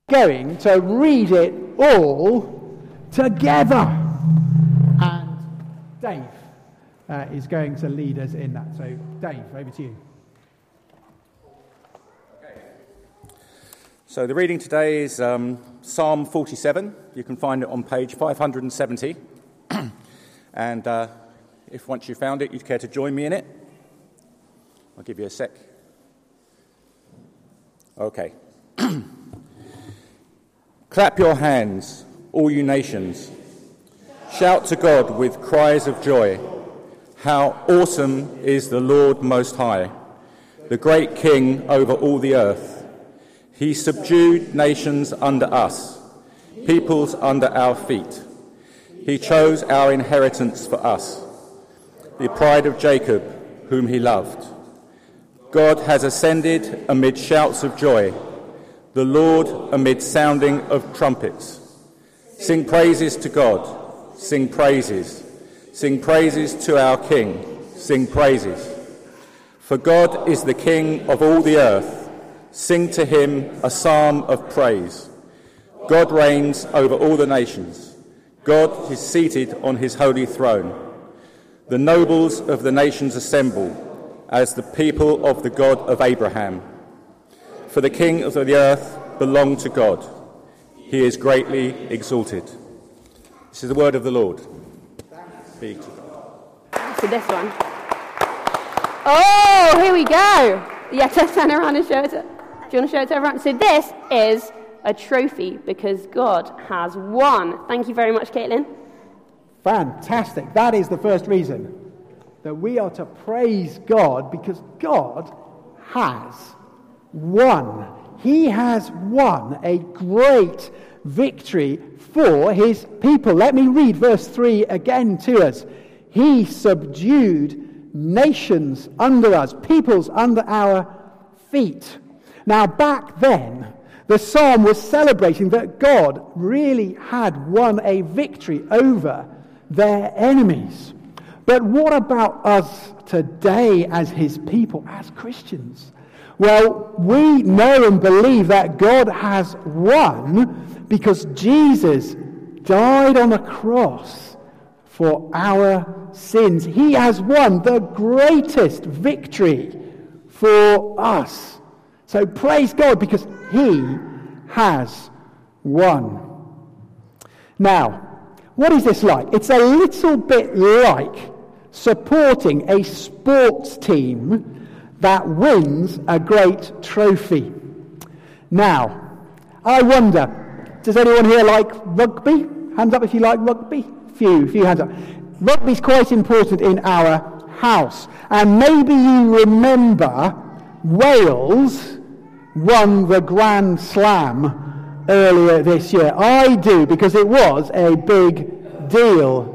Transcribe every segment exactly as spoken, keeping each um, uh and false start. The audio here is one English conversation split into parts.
going to read it all together. And Dave uh, is going to lead us in that. So, Dave, over to you. Okay. So the reading today is um, Psalm forty-seven. You can find it on page five hundred seventy. And uh, if once you've found it, you'd care to join me in it, I'll give you a sec. Okay. Clap your hands, all you nations. Shout to God with cries of joy. How awesome is the Lord Most High, the great King over all the earth. He subdued nations under us, peoples under our feet. He chose our inheritance for us, the pride of Jacob, whom he loved. God has ascended amid shouts of joy, the Lord amid sounding of trumpets. Sing praises to God, sing praises. Sing praises to our King, sing praises. For God is the King of all the earth. Sing to him a psalm of praise. God reigns over all the nations. God is seated on his holy throne. The nobles of the nations assemble as the people of the God of Abraham. For the King of the earth belong to God. He is greatly exalted. This is the word of the Lord. Be to God. So this one. Oh, here we go. Yeah, turn around and show it. To, do you want to show it to everyone? So this is a trophy because God has won. Thank you very much, Caitlin. Fantastic. That is the first reason that we are to praise God, because God has won. He has won a great victory for his people. Let me read verse three again to us. He subdued nations under us, peoples under our feet. Now, back then, the psalm was celebrating that God really had won a victory over their enemies. But what about us today as his people, as Christians? Well, we know and believe that God has won because Jesus died on the cross for our sins. He has won the greatest victory for us. So praise God because he has won. Now, what is this like? It's a little bit like supporting a sports team that wins a great trophy. Now, I wonder, does anyone here like rugby? Hands up if you like rugby. Few, few hands up. Rugby's quite important in our house. And maybe you remember Wales won the Grand Slam earlier this year. I do, because it was a big deal.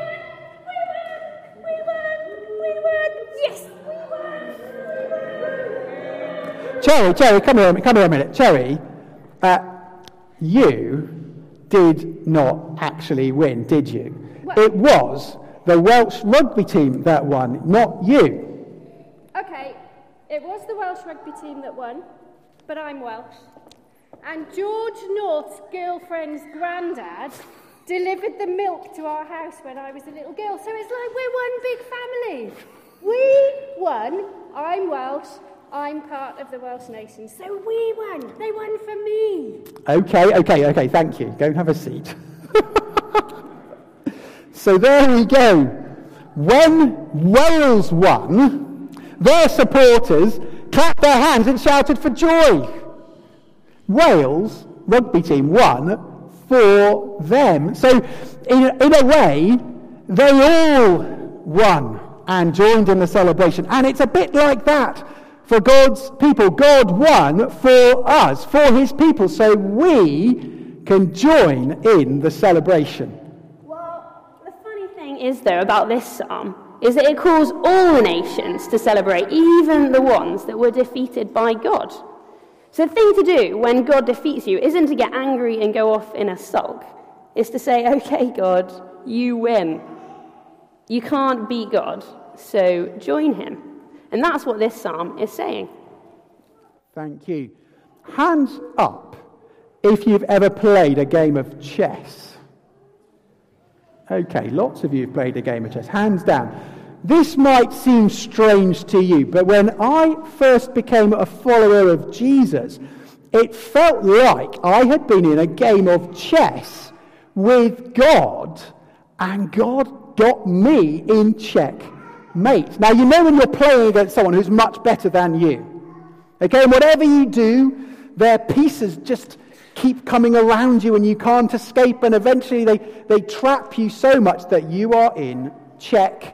Cherry, Cherry, come here, come here a minute. Cherry, uh, you did not actually win, did you? What? It was the Welsh rugby team that won, not you. Okay, it was the Welsh rugby team that won, but I'm Welsh. And George North's girlfriend's granddad delivered the milk to our house when I was a little girl. So it's like we're one big family. We won, I'm Welsh, I'm part of the Welsh nation. So we won. They won for me. Okay, okay, okay, thank you. Go and have a seat. So there we go. When Wales won, their supporters clapped their hands and shouted for joy. Wales rugby team won for them. So in a, in a way, they all won and joined in the celebration. And it's a bit like that for God's people. God won for us, for his people, so we can join in the celebration. Well, the funny thing is, though, about this psalm is that it calls all the nations to celebrate, even the ones that were defeated by God. So the thing to do when God defeats you isn't to get angry and go off in a sulk. It's to say, okay, God, you win. You can't beat God, so join him. And that's what this psalm is saying. Thank you. Hands up if you've ever played a game of chess? Okay, lots of you have played a game of chess, hands down. This might seem strange to you, but when I first became a follower of Jesus, it felt like I had been in a game of chess with God, and God got me in checkmate. Now, you know when you're playing against someone who's much better than you. Okay, and whatever you do, their pieces just keep coming around you and you can't escape, and eventually they, they trap you so much that you are in checkmate.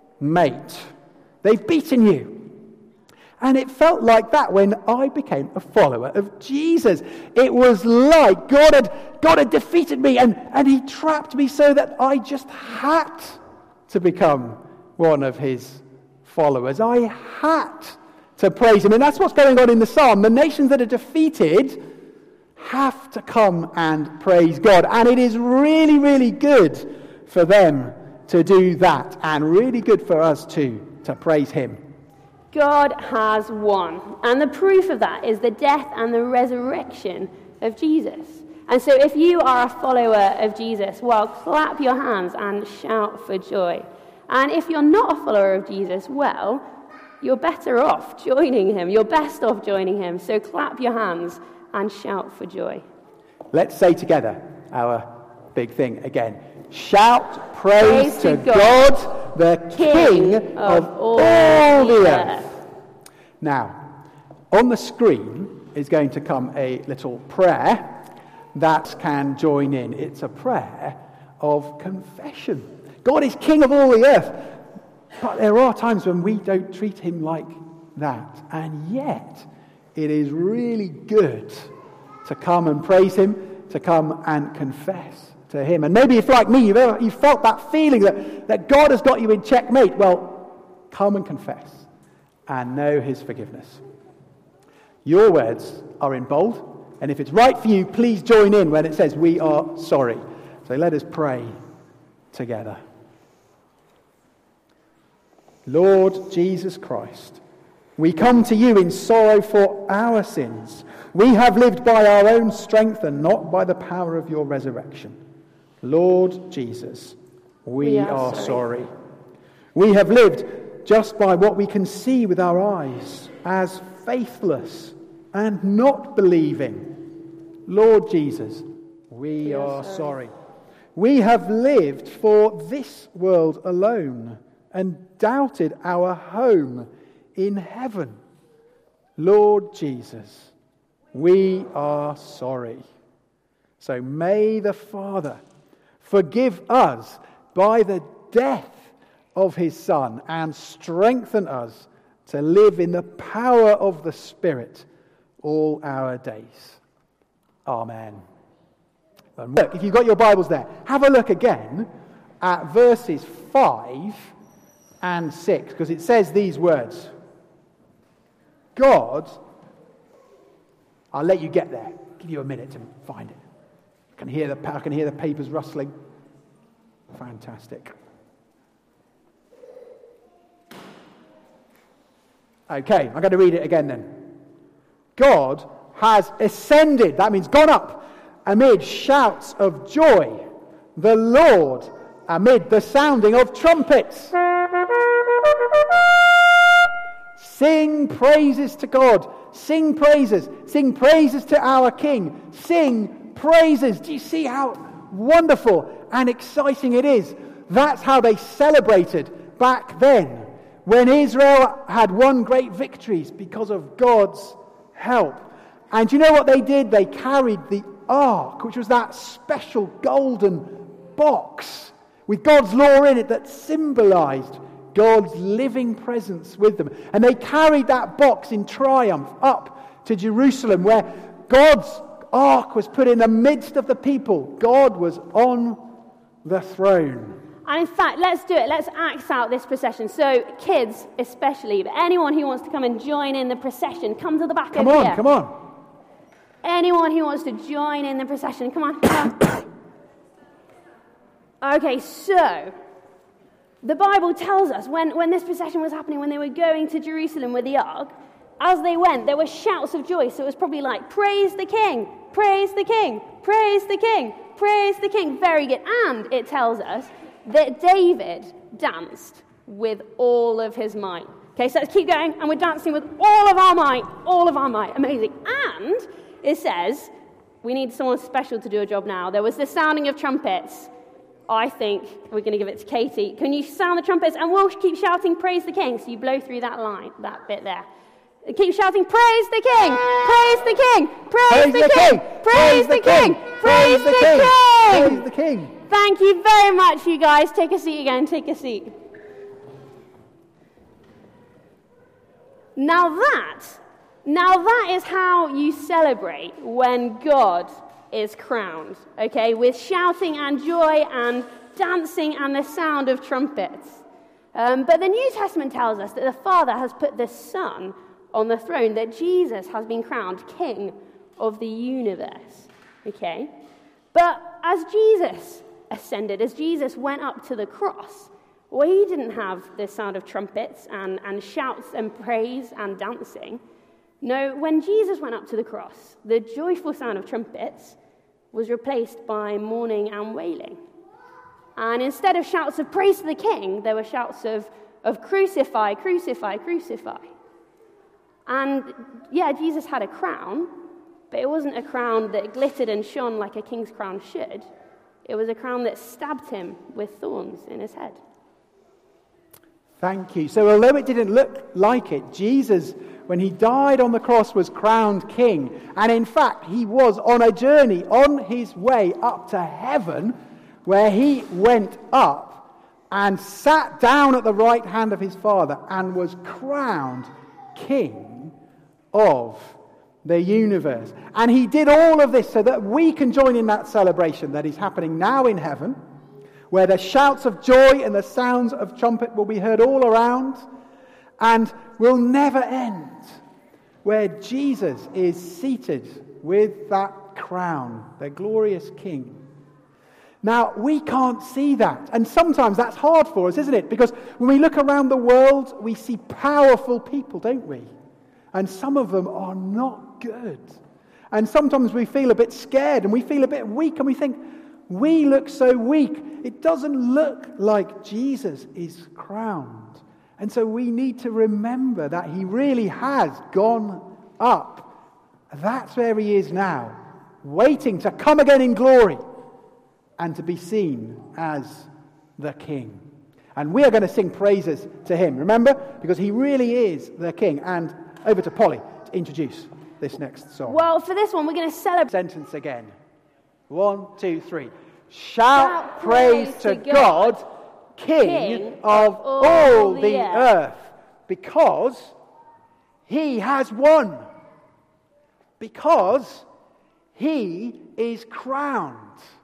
They've beaten you. And it felt like that when I became a follower of Jesus. It was like God had, God had defeated me, and, and he trapped me so that I just had to become one of his followers. I had to praise him. And that's what's going on in the psalm. The nations that are defeated have to come and praise God. And it is really, really good for them to do that, and really good for us too, to praise him. God has won. And the proof of that is the death and the resurrection of Jesus. And so if you are a follower of Jesus, well, clap your hands and shout for joy. And if you're not a follower of Jesus, well, you're better off joining him. You're best off joining him. So clap your hands and shout for joy. Let's say together our big thing again. Shout praise, praise to, to God, God, the King, King of, of all, all the earth. earth. Now, on the screen is going to come a little prayer that can join in. It's a prayer of confession. God is King of all the earth. But there are times when we don't treat him like that. And yet, it is really good to come and praise him, to come and confess to him. And maybe if, like me, you've, ever, you've felt that feeling that, that God has got you in checkmate, well, come and confess and know his forgiveness. Your words are in bold, and if it's right for you, please join in when it says, we are sorry. So let us pray together. Lord Jesus Christ, we come to you in sorrow for our sins. We have lived by our own strength and not by the power of your resurrection. Lord Jesus, we, we are, are sorry. sorry. We have lived just by what we can see with our eyes as faithless and not believing. Lord Jesus, we, we are, are sorry. sorry. We have lived for this world alone and doubted our home in heaven. Lord Jesus, we are sorry. So may the Father forgive us by the death of his Son and strengthen us to live in the power of the Spirit all our days. Amen. And look, if you've got your Bibles there, have a look again at verses five and six, because it says these words. God, I'll let you get there. Give you a minute to find it. I can hear the, I can hear the papers rustling. Fantastic. Okay, I'm going to read it again then. God has ascended, that means gone up, amid shouts of joy. The Lord amid the sounding of trumpets. Sing praises to God. Sing praises. Sing praises to our King. Sing praises. Do you see how wonderful and exciting it is? That's how they celebrated back then, when Israel had won great victories because of God's help. And you know what they did? They carried the ark, which was that special golden box with God's law in it that symbolized God's living presence with them. And they carried that box in triumph up to Jerusalem, where God's ark was put in the midst of the people. God was on the throne. And in fact, let's do it. Let's act out this procession. So kids especially, but anyone who wants to come and join in the procession, come to the back come over on, here. Come on, come on. Anyone who wants to join in the procession, come on. Come on. Okay, so the Bible tells us when, when this procession was happening, when they were going to Jerusalem with the ark, as they went, there were shouts of joy. So it was probably like, praise the king, praise the king, praise the king, praise the king. Very good. And it tells us that David danced with all of his might. Okay, so let's keep going. And we're dancing with all of our might, all of our might. Amazing. And it says, we need someone special to do a job now. There was the sounding of trumpets. I think we're going to give it to Katie. Can you sound the trumpets? And we'll keep shouting, praise the king. So you blow through that line, that bit there. Keep shouting, praise the king, praise the king, praise the king, praise the king, praise the king. Praise the king. Thank you very much, you guys. Take a seat again, take a seat. Now that, now that is how you celebrate when God is crowned, okay, with shouting and joy and dancing and the sound of trumpets. Um, but the New Testament tells us that the Father has put the Son on the throne, that Jesus has been crowned King of the universe, okay? But as Jesus ascended, as Jesus went up to the cross, well, he didn't have the sound of trumpets and, and shouts and praise and dancing. No, when Jesus went up to the cross, the joyful sound of trumpets was replaced by mourning and wailing. And instead of shouts of praise to the King, there were shouts of, of crucify, crucify, crucify. And yeah, Jesus had a crown, but it wasn't a crown that glittered and shone like a king's crown should. It was a crown that stabbed him with thorns in his head. Thank you. So although it didn't look like it, Jesus, when he died on the cross, was crowned king. And in fact, he was on a journey on his way up to heaven, where he went up and sat down at the right hand of his Father and was crowned king of the universe. And he did all of this so that we can join in that celebration that is happening now in heaven, where the shouts of joy and the sounds of trumpet will be heard all around and will never end, where Jesus is seated with that crown, the glorious King. Now, we can't see that, and sometimes that's hard for us, isn't it? Because when we look around the world, we see powerful people, don't we? And some of them are not good. And sometimes we feel a bit scared and we feel a bit weak and we think, we look so weak. It doesn't look like Jesus is crowned. And so we need to remember that he really has gone up. That's where he is now, waiting to come again in glory and to be seen as the King. And we are going to sing praises to him, remember? Because he really is the King. And over to Polly to introduce this next song. Well, for this one, we're going to celebrate. Sentence again. One, two, three. Shout, Shout praise, praise to God, God King, King of, of all, all the, the earth. earth, because he has won. Because he is crowned.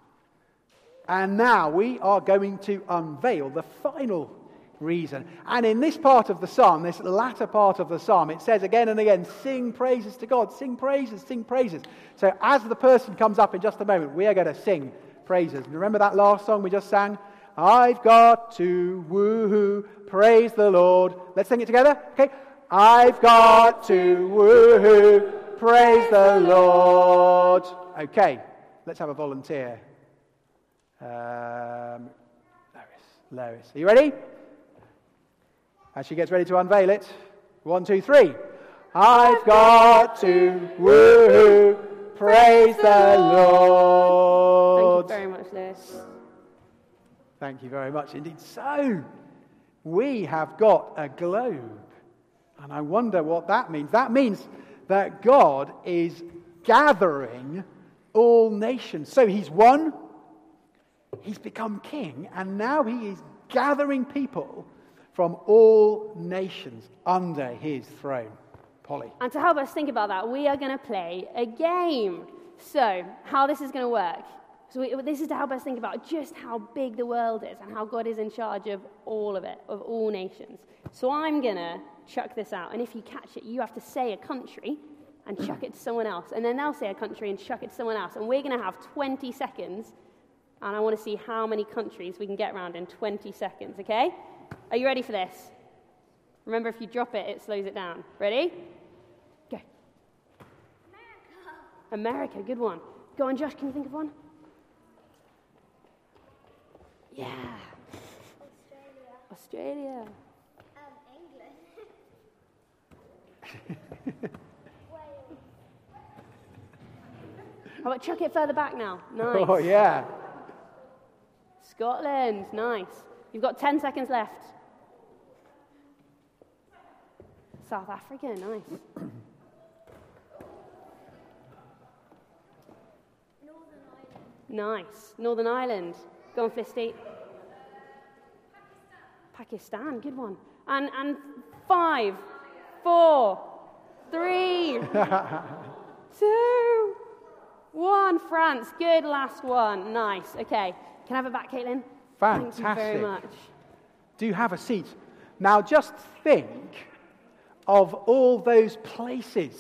And now we are going to unveil the final reason. And in this part of the psalm, this latter part of the psalm, it says again and again, sing praises to God, sing praises, sing praises. So as the person comes up in just a moment, we are going to sing praises. Remember that last song we just sang? I've got to woo-hoo, praise the Lord. Let's sing it together, okay? I've got to woo-hoo, praise the Lord. Okay, let's have a volunteer. Um, Lois, Lois, are you ready? As she gets ready to unveil it. One, two, three. I've got to woo-hoo, praise the Lord. Thank you very much, Liz. Thank you very much indeed. So, we have got a globe. And I wonder what that means. That means that God is gathering all nations. So he's won, he's become king, and now he is gathering people from all nations under his throne. Polly. And to help us think about that, we are going to play a game. So, how this is going to work. So we, this is to help us think about just how big the world is and how God is in charge of all of it, of all nations. So I'm going to chuck this out, and if you catch it, you have to say a country and chuck it to someone else, and then they'll say a country and chuck it to someone else, and we're going to have twenty seconds, and I want to see how many countries we can get around in twenty seconds, okay? Are you ready for this? Remember, if you drop it, it slows it down. Ready? America, good one. Go on, Josh, can you think of one? Yeah. Australia. Australia. Um, England. Wales. How about chuck it further back now? Nice. Oh, yeah. Scotland, nice. You've got ten seconds left. South Africa, nice. Northern Ireland. Nice. Northern Ireland. Go on, Fisty. Pakistan, good one. And and five, four, three, two, one. France, good last one. Nice. Okay. Can I have it back, Caitlin? Fantastic. Thank you very much. Do have a seat. Now just think of all those places.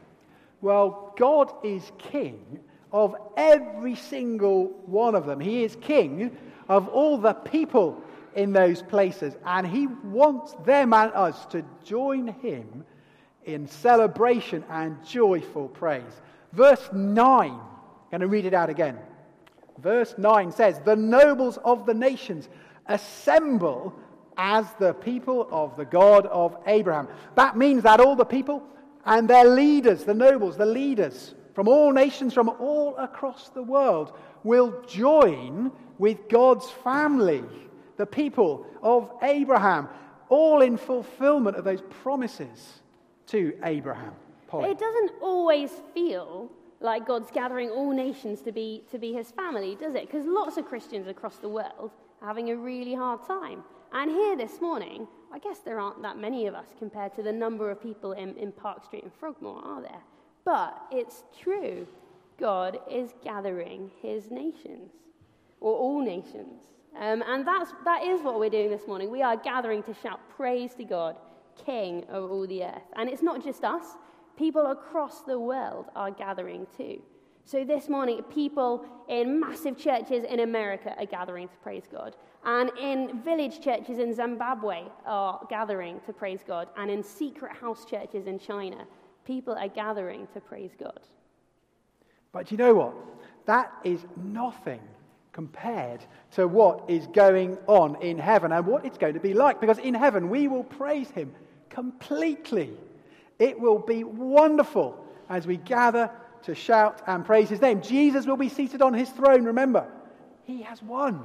Well, God is king of every single one of them. He is king of all the people in those places, and he wants them and us to join him in celebration and joyful praise. Verse nine, I'm going to read it out again. Verse nine says, "The nobles of the nations assemble as the people of the God of Abraham." That means that all the people and their leaders, the nobles, the leaders from all nations, from all across the world, will join with God's family, the people of Abraham, all in fulfillment of those promises to Abraham. Polly. It doesn't always feel like God's gathering all nations to be to be his family, does it? Because lots of Christians across the world are having a really hard time. And here this morning, I guess there aren't that many of us compared to the number of people in, in Park Street and Frogmore, are there? But it's true. God is gathering his nations, or all nations. Um, and that's, that is what we're doing this morning. We are gathering to shout praise to God, King of all the earth. And it's not just us. People across the world are gathering too. So this morning, people in massive churches in America are gathering to praise God. And in village churches in Zimbabwe are gathering to praise God. And in secret house churches in China, people are gathering to praise God. But you know what? That is nothing compared to what is going on in heaven and what it's going to be like. Because in heaven, we will praise him completely. It will be wonderful as we gather to shout and praise his name. Jesus will be seated on his throne, remember. He has won.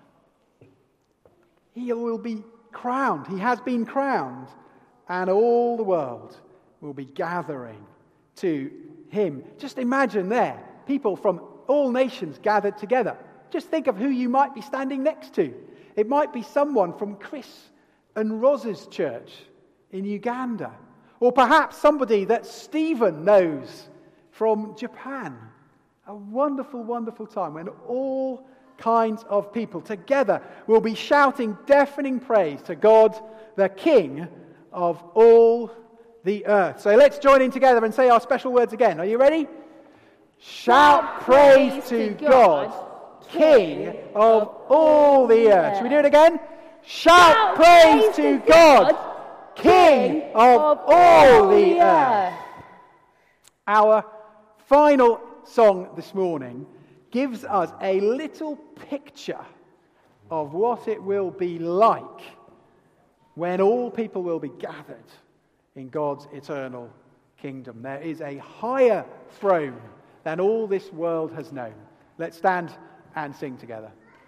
He will be crowned. He has been crowned. And all the world will be gathering to him. Just imagine there, people from all nations gathered together. Just think of who you might be standing next to. It might be someone from Chris and Roz's church in Uganda. Or perhaps somebody that Stephen knows from Japan. A wonderful, wonderful time when all kinds of people together will be shouting deafening praise to God, the King of all the earth. So let's join in together and say our special words again. Are you ready? Shout praise to God, King of all the earth. Should we do it again? Shout praise to God, King of all the earth. Our final song this morning gives us a little picture of what it will be like when all people will be gathered in God's eternal kingdom. There is a higher throne than all this world has known. Let's stand and sing together.